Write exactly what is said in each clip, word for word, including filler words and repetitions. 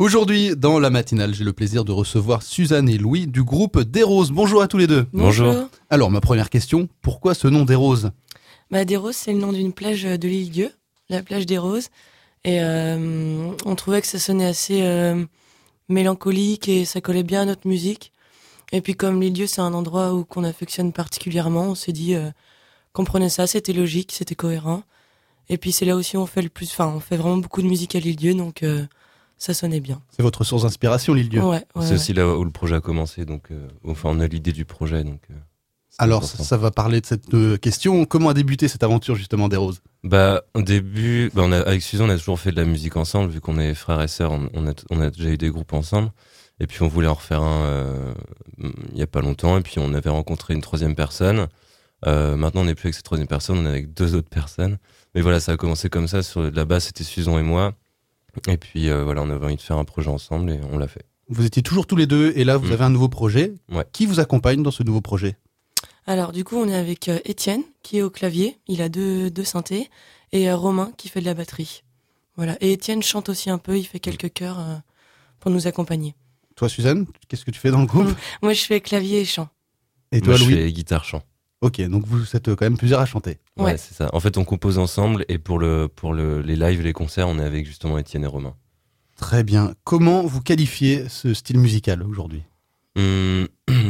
Aujourd'hui, dans la matinale, j'ai le plaisir de recevoir Suzanne et Louis du groupe Des Roses. Bonjour à tous les deux. Bonjour. Alors, ma première question, pourquoi ce nom Des Roses ? Bah, Des Roses, c'est le nom d'une plage de l'île Dieu, la plage des Roses. Et euh, on trouvait que ça sonnait assez euh, mélancolique et ça collait bien à notre musique. Et puis comme l'île Dieu, c'est un endroit où qu'on affectionne particulièrement, on s'est dit euh, qu'on prenait ça, c'était logique, c'était cohérent. Et puis c'est là aussi où on fait le plus, enfin, on fait vraiment beaucoup de musique à l'île Dieu, donc euh, ça sonnait bien. C'est votre source d'inspiration, l'île Dieu ? Ouais, ouais, c'est ouais. aussi là où le projet a commencé, donc euh, enfin on a l'idée du projet, donc. Euh, Alors, ça, ça va parler de cette euh, question. Comment a débuté cette aventure justement Des Roses ? Bah au début, bah, on a, avec Suzanne, on a toujours fait de la musique ensemble, vu qu'on est frères et sœurs, on, on a, on a déjà eu des groupes ensemble. Et puis on voulait en refaire un euh, il y a pas longtemps, et puis on avait rencontré une troisième personne. Euh, maintenant, on n'est plus avec cette troisième personne, on est avec deux autres personnes. Mais voilà, ça a commencé comme ça. Sur la base, c'était Suzanne et moi. Et puis euh, voilà, on avait envie de faire un projet ensemble et on l'a fait. Vous étiez toujours tous les deux et là, vous Mmh. avez un nouveau projet. Ouais. Qui vous accompagne dans ce nouveau projet ? Alors du coup, on est avec euh, Étienne qui est au clavier, il a deux, deux synthés, et euh, Romain qui fait de la batterie. Voilà. Et Étienne chante aussi un peu, il fait quelques chœurs euh, pour nous accompagner. Toi, Suzanne, qu'est-ce que tu fais dans le groupe ? Moi, je fais clavier et chant. Et toi, Moi, je Louis ? fais guitare-chant. Ok, donc vous êtes quand même plusieurs à chanter. Ouais, Ouais. c'est ça. En fait, on compose ensemble, et pour le pour le les lives et les concerts, on est avec justement Étienne et Romain. Très bien. Comment vous qualifiez ce style musical aujourd'hui ? Hum,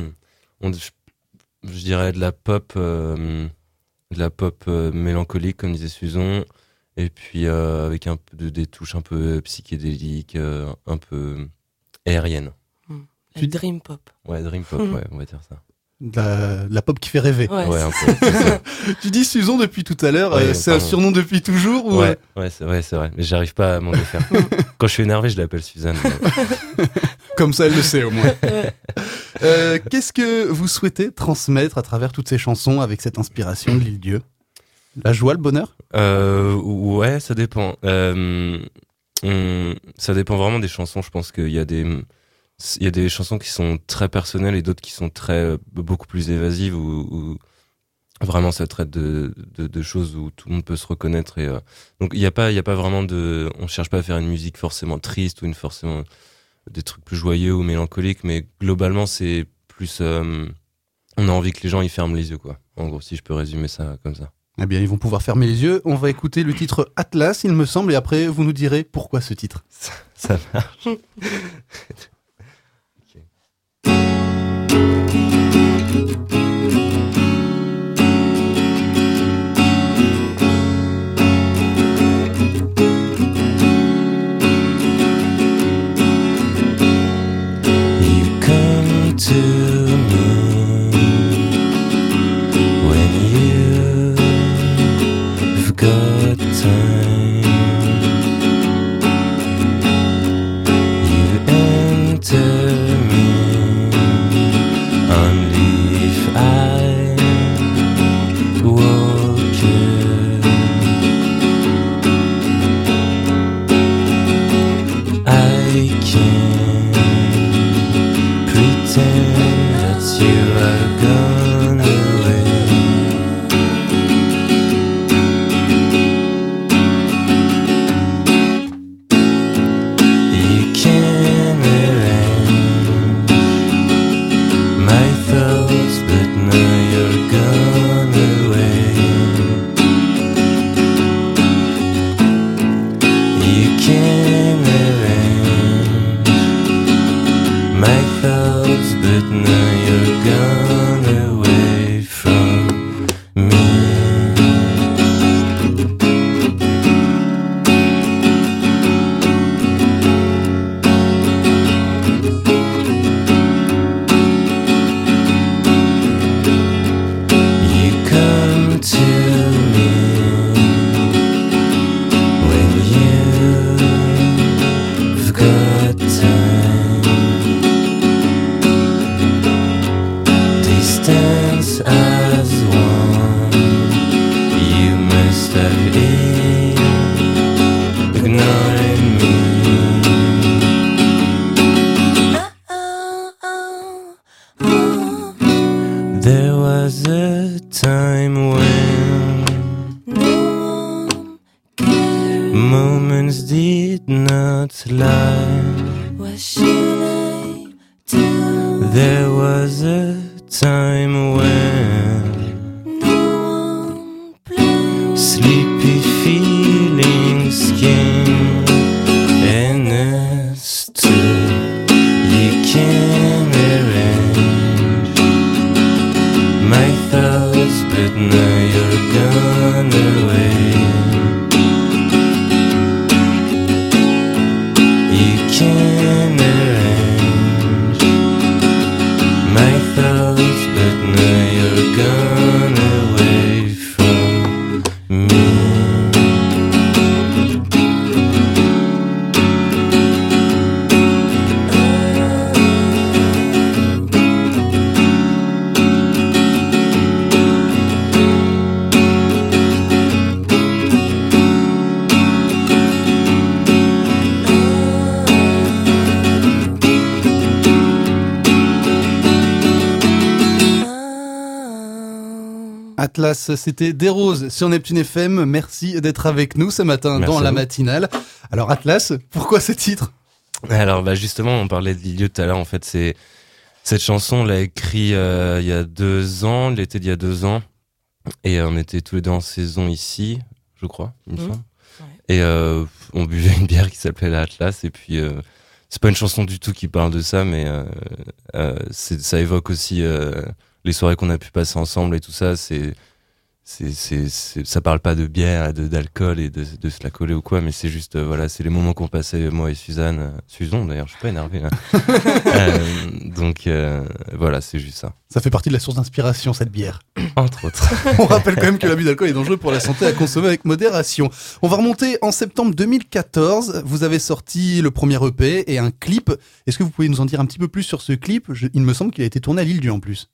on, je, je dirais de la pop, euh, de la pop euh, mélancolique, comme disait Suzanne, et puis euh, avec un peu de, des touches un peu psychédéliques, euh, un peu aériennes. La Tu- dream pop. Ouais, dream pop, Mhm. ouais, on va dire ça. de la, de la pop qui fait rêver. Ouais, Ouais, c'est- un peu. c'est ça. Tu dis Suzanne depuis tout à l'heure, Ouais, euh, c'est un pardon. surnom depuis toujours ou Ouais, ouais, c'est vrai, c'est vrai. Mais j'arrive pas à m'en défaire. Quand je suis énervé, je l'appelle Suzanne. mais- comme ça elle le sait au moins. Ouais. Euh, qu'est-ce que vous souhaitez transmettre à travers toutes ces chansons avec cette inspiration de l'île Dieu ? La joie, le bonheur ? Euh, ouais, ça dépend. Euh, on- ça dépend vraiment des chansons. Je pense qu'il y a des, il y a des chansons qui sont très personnelles et d'autres qui sont très, beaucoup plus évasives où, où vraiment ça traite de, de, de choses où tout le monde peut se reconnaître. Et, euh, donc il y a pas, il y a pas vraiment de, on cherche pas à faire une musique forcément triste ou une forcément des trucs plus joyeux ou mélancoliques, mais globalement c'est plus, euh, on a envie que les gens y ferment les yeux, quoi. En gros, si je peux résumer ça comme ça. Eh bien, ils vont pouvoir fermer les yeux. On va écouter le titre Atlas, il me semble, et après vous nous direz pourquoi ce titre. Ça marche. You come to me when you've got time. You enter me only if I walk in. I can pretend that you are gone away. You can arrange my thoughts, but now you're gone away. You can arrange my thoughts, but now you're gone away from me. You come to me when you've got time. Distance as one, you must have been ignoring me. There was a time when No one cares. moments did not lie. should I do? There was a time when No one plays. sleepy feelings came and us too. You can arrange my thoughts, but now you're gone away. You can arrange my thoughts, but now you're gone away from me. Atlas, c'était Des Roses sur Neptune F M. Merci d'être avec nous ce matin Merci dans à la vous. matinale. Alors Atlas, pourquoi ce titre? Alors bah justement, on parlait de Lilieux tout à l'heure. En fait, c'est cette chanson, on l'a écrite euh, il y a deux ans, l'été d'il y a deux ans, et on était tous les deux en saison ici, je crois, il me Mmh. semble. Ouais. Et euh, on buvait une bière qui s'appelait la Atlas, et puis euh, c'est pas une chanson du tout qui parle de ça, mais euh, euh, c'est, ça évoque aussi euh, les soirées qu'on a pu passer ensemble et tout ça. C'est C'est, c'est, c'est, ça parle pas de bière, de, d'alcool et de, de se la coller ou quoi, mais c'est juste, euh, voilà, c'est les moments qu'on passait, moi et Suzanne. Euh, Suzanne, d'ailleurs, je suis pas énervé, là. euh, donc, euh, voilà, c'est juste ça. Ça fait partie de la source d'inspiration, cette bière. Entre autres. On rappelle quand même que l'abus d'alcool est dangereux pour la santé, à consommer avec modération. On va remonter en septembre deux mille quatorze. Vous avez sorti le premier E P et un clip. Est-ce que vous pouvez nous en dire un petit peu plus sur ce clip? Je- Il me semble qu'il a été tourné à l'Île-Dieu en plus.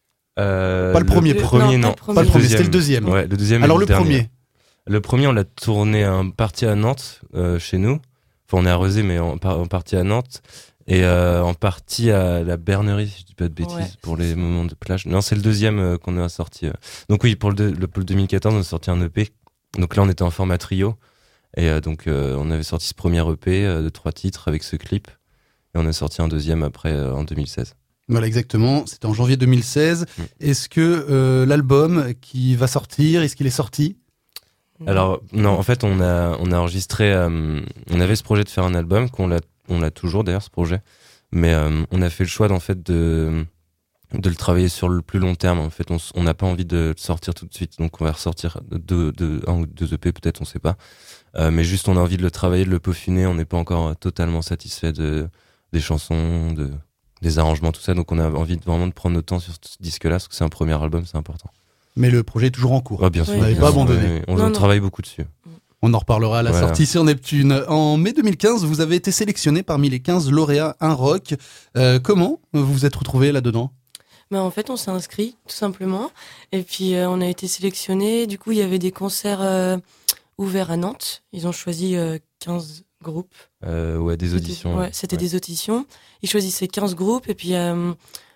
Euh, Pas le premier, le non, premier, non. pas le Pas le premier, deuxième. c'était le deuxième. Ouais, le deuxième. et Alors le dernier. premier. Le premier, on l'a tourné en partie à Nantes, euh, chez nous. Enfin, on est à Rezé, mais en, par- en partie à Nantes. Et euh, en partie à la Bernerie, si je dis pas de bêtises, Ouais, pour les moments de plage. Non, c'est le deuxième euh, qu'on a sorti. euh. Donc oui, pour le, deux- le, pour le deux mille quatorze, on a sorti un E P. Donc là, on était en format trio. Et euh, donc, euh, on avait sorti ce premier E P euh, de trois titres avec ce clip. Et on a sorti un deuxième après, euh, en deux mille seize. Voilà, exactement. C'était en janvier deux mille seize. Mm. Est-ce que euh, l'album qui va sortir, est-ce qu'il est sorti? Non. Alors non, en fait, on a on a enregistré, euh, on avait ce projet de faire un album, qu'on l'a on l'a toujours d'ailleurs ce projet, mais euh, on a fait le choix d'en fait de de le travailler sur le plus long terme. En fait, on s- on n'a pas envie de le sortir tout de suite, donc on va ressortir deux deux un ou deux E P peut-être, on sait pas, euh, mais juste on a envie de le travailler, de le peaufiner. On n'est pas encore euh, totalement satisfait de des chansons, de des arrangements, tout ça, donc on a envie de, vraiment de prendre notre temps sur ce disque-là, parce que c'est un premier album, c'est important. Mais le projet est toujours en cours. Ouais, bien sûr. Oui, Vous n'avez bien pas sûr. abandonné. Oui, on, Non, on non. travaille beaucoup dessus. On en reparlera à la Voilà. sortie sur Neptune. En mai deux mille quinze, vous avez été sélectionné parmi les quinze lauréats Un Rock. Euh, comment vous vous êtes retrouvé là-dedans? Bah, en fait, on s'est inscrit, tout simplement. Et puis, euh, on a été sélectionnés. Du coup, il y avait des concerts euh, ouverts à Nantes. Ils ont choisi euh, quinze groupes. Euh, ouais, des C'était- auditions. Ouais, c'était Ouais. des auditions. Ils choisissaient quinze groupes. Et puis, euh,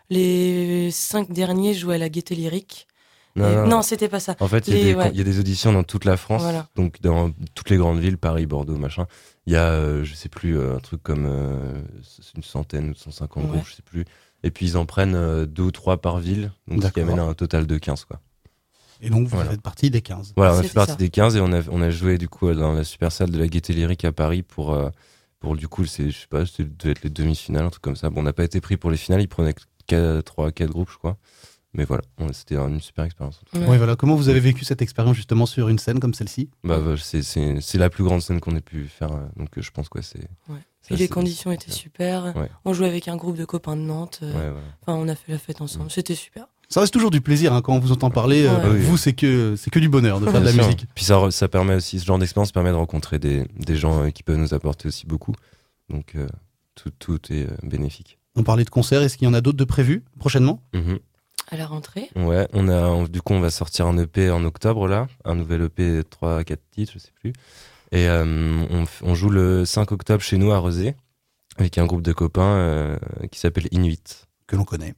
les cinq derniers jouaient à la Gaîté Lyrique. Non, Et- non. non, c'était pas ça. En fait, il y, a Les- des- ouais. il y a des auditions dans toute la France, Voilà. donc dans toutes les grandes villes, Paris, Bordeaux, machin. Il y a, euh, je sais plus, euh, un truc comme euh, une centaine ou cent cinquante Ouais. groupes, je sais plus. Et puis ils en prennent euh, deux ou trois par ville, donc ce qui D'accord. amène à un total de quinze, quoi. Et donc, vous Voilà. faites partie des quinze. Voilà, on a C'était fait partie ça. des quinze et on a, on a joué du coup dans la super salle de la Gaîté Lyrique à Paris pour, euh, pour du coup, c'est, je sais pas, c'était devait être les demi-finales, un truc comme ça. Bon, on n'a pas été pris pour les finales, ils prenaient trois, quatre groupes, je crois. Mais voilà, on- c'était une super expérience. Ouais. Oui, voilà. Comment vous avez vécu cette expérience justement sur une scène comme celle-ci? Bah, bah, c'est, c'est, c'est la plus grande scène qu'on ait pu faire, euh, donc euh, je pense que c'est. Ouais. ça, Puis les c'est- conditions étaient c'est- super. Ouais. On jouait avec un groupe de copains de Nantes. euh, Ouais, ouais. Enfin, on a fait la fête ensemble. C'était super. Ça reste toujours du plaisir hein, quand on vous entend parler. euh, Ouais. Oui. Vous, c'est que c'est que du bonheur de faire de la Bien sûr. musique. Puis ça, re- ça permet aussi, ce genre d'expérience permet de rencontrer des, des gens euh, qui peuvent nous apporter aussi beaucoup. Donc euh, tout, tout est euh, bénéfique. On parlait de concerts. Est-ce qu'il y en a d'autres de prévus prochainement? Mhm. À la rentrée. Ouais, on a, on- du coup, on va sortir un E P en octobre, là. Un nouvel E P de trois quatre titres, je sais plus. Et euh, on, f- on joue le cinq octobre chez nous à Rezé, avec un groupe de copains euh, qui s'appelle Inuit. Que l'on connaît.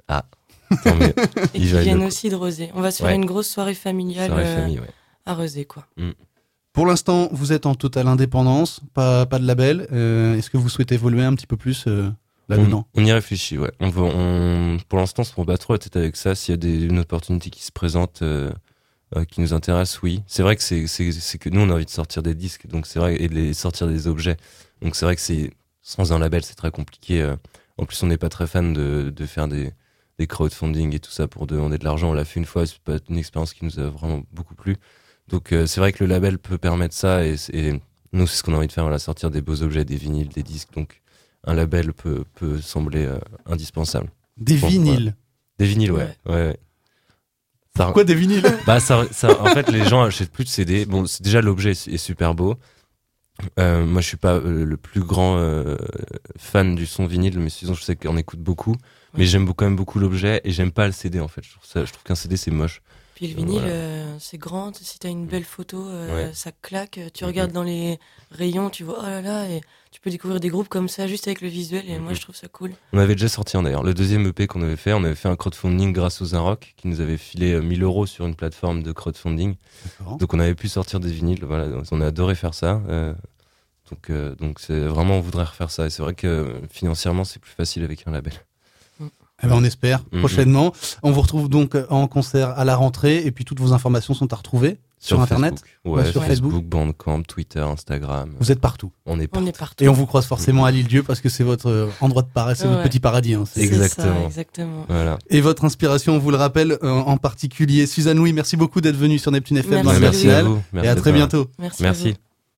Tant mieux. Et Ils qui valent viennent le coup. aussi de Rezé. On va se faire Ouais. une grosse soirée familiale Soirée euh, famille, ouais. à Rezé, quoi. Pour l'instant, vous êtes en totale indépendance, pas, pas de label. Euh, est-ce que vous souhaitez évoluer un petit peu plus euh, là-dedans ? on, on y réfléchit, ouais. On, va, on, pour l'instant, on se prend pas trop la tête avec ça. S'il y a des, une opportunité qui se présente, euh, euh, qui nous intéresse, oui. C'est vrai que c'est, c'est, c'est que nous, on a envie de sortir des disques, donc c'est vrai, et de les sortir des objets. Donc c'est vrai que c'est sans un label, c'est très compliqué. Euh. En plus, on n'est pas très fan de, de faire des, des crowdfunding et tout ça pour demander de l'argent. On l'a fait une fois, c'est pas une expérience qui nous a vraiment beaucoup plu. Donc euh, c'est vrai que le label peut permettre ça et, et nous c'est ce qu'on a envie de faire, voilà, sortir des beaux objets, des vinyles, des disques. Donc un label peut, peut sembler euh, indispensable. Des Bon, vinyles. voilà. Des vinyles, ouais. ouais. ouais, ouais. Ça, Pourquoi des vinyles ? bah ça, ça, en fait les gens achètent plus de C D. Bon, c'est, déjà l'objet est, est super beau. Euh, moi je suis pas euh, le plus grand euh, fan du son vinyle, mais sinon je sais qu'on écoute beaucoup. Mais j'aime beaucoup, quand même beaucoup l'objet et j'aime pas le C D en fait. Je trouve, ça, je trouve qu'un C D c'est moche. Puis le vinyle, Voilà. euh, c'est grand. Si t'as une belle photo, euh, Ouais. ça claque. Tu Mhm. regardes dans les rayons, tu vois, oh là là, et tu peux découvrir des groupes comme ça juste avec le visuel. Et Mhm. moi, je trouve ça cool. On avait déjà sorti un d'ailleurs. Le deuxième E P qu'on avait fait, on avait fait un crowdfunding grâce aux Rock qui nous avait filé euh, mille euros sur une plateforme de crowdfunding. D'accord. Donc on avait pu sortir des vinyles. Voilà, on a adoré faire ça. Euh, donc euh, donc c'est vraiment on voudrait refaire ça. Et c'est vrai que euh, financièrement c'est plus facile avec un label. Eh ben, on espère Mhm. prochainement. On vous retrouve donc en concert à la rentrée et puis toutes vos informations sont à retrouver sur, Internet. Facebook. Ouais, Ouais, sur Facebook. Facebook, Bandcamp, Twitter, Instagram. Vous êtes partout. On est On partout. est partout. Et on vous croise forcément à l'île-dieu parce que c'est votre euh, endroit de paradis, c'est votre Ouais. petit paradis. Hein, c'est- C'est Exactement. ça, exactement. Voilà. Et votre inspiration, on vous le rappelle, euh, en particulier Suzanne Louis, merci beaucoup d'être venue sur Neptune F M Merci dans la à Merci matinale. à vous. Et à de très toi. bientôt. Merci. à vous. Merci.